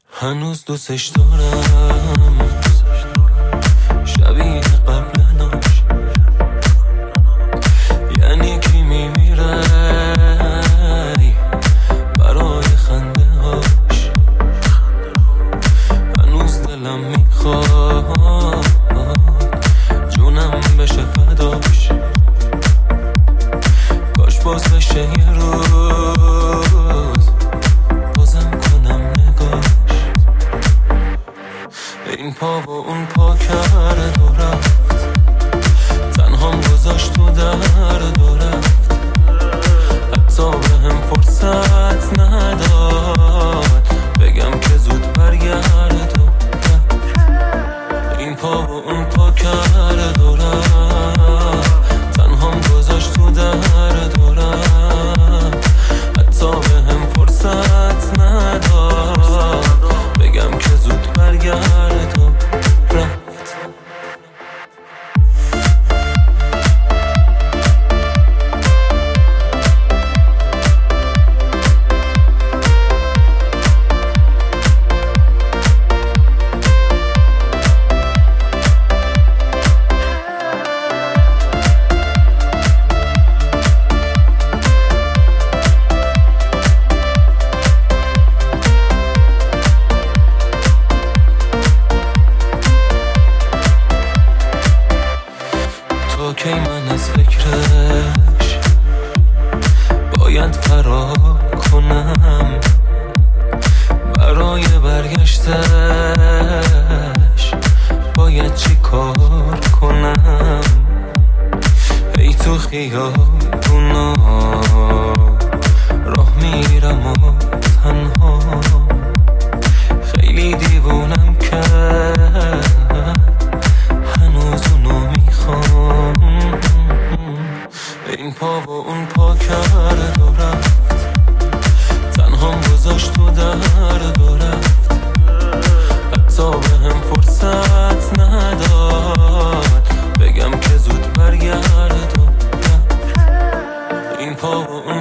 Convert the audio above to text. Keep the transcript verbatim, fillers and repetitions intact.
هنوز دوستش دارم، شبیه قبل ناش، یعنی کی میمیره برای خنده هاش. هنوز دلم میخواد جونم بشه فداش، کاش باز بشه یه روز بازم کنم نگاش. این پا و اون پا کرد و رفت، تنهام گذاشت و درد و رفت، حتی به هم فرصت نداد بگم که زود برگرد و رفت. این پا و اون پا کرد و رفت، تنهام گذاشت و درد و رفت، حتی به هم فرصت نداد بگم که زود برگرد و رفت. کی من از فکرش باید فرار کنم، برای برگشتش باید چی کار کنم. ای تو خیابونا راه میرم و تنها، خیلی دیوونم کرد هنوز اونو میخوام. این پا و اون پا کرد و رفت، تنهام گذاشت و درد و رفت، حتی به هم فرصت نداد بگم که زود برگرد و رفت. این پا و اون